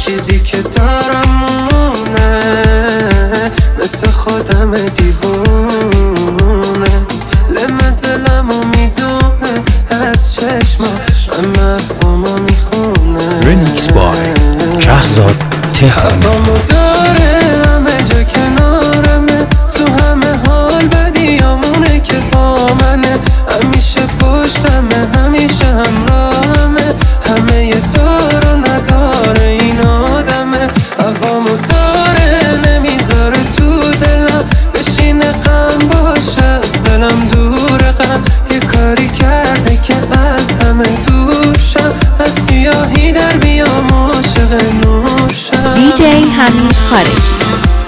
چیزی که دارم مونه، مثل خودم دیوونه. لمه دلمو میدونه از چشما، همه افامو میخونه. رمیکس بای شهزاد تهرانی. افامو داره همه جا کنارمه، تو همه حال بدیامونه که با منه. همیشه پشتمه، همیشه همراهمه، همه یه دار و نداره این آدمه. افامو داره نمیذاره تو دلم بشینه، غم باشه از دلم دوره. غم یه کاری کرده که از همه دور شم، از سیاهی در بیام عاشق نور شم. دیجی حمید خارجی.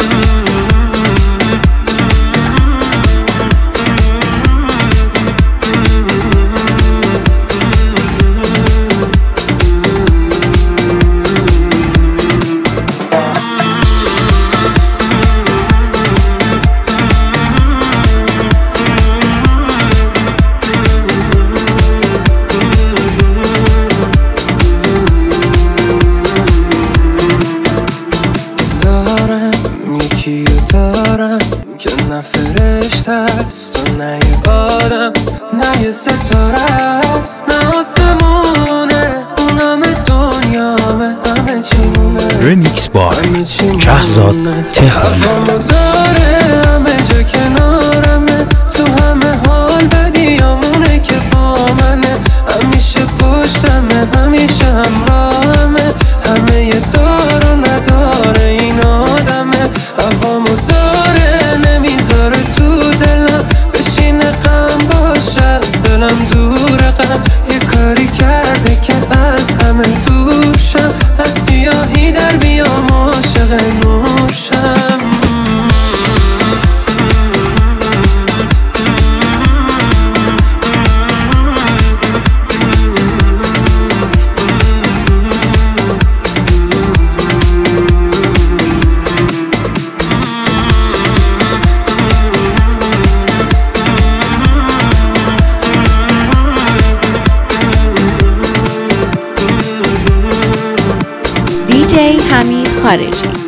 دارم که نه فرشته است و نه یه آدم، نه یه ستاره است نه آسمونه. اونم دنیامه، همه چیمونه. رمیکس بای شهزاد تهرانی. افامو داره همه جا کنارمه، تو همه حال بدیامونه که با منه. همیشه پشتمه، همیشه همراهمه، همه یه دار و نداره این آدمه. افامو داره نمیذاره تو دلم بشینه، غم باشه از دلم دوره. غم یه کاری کرده که از همه دور شم، از سیاهی در بیام عاشق نور شم. دیجی حمید خارجی.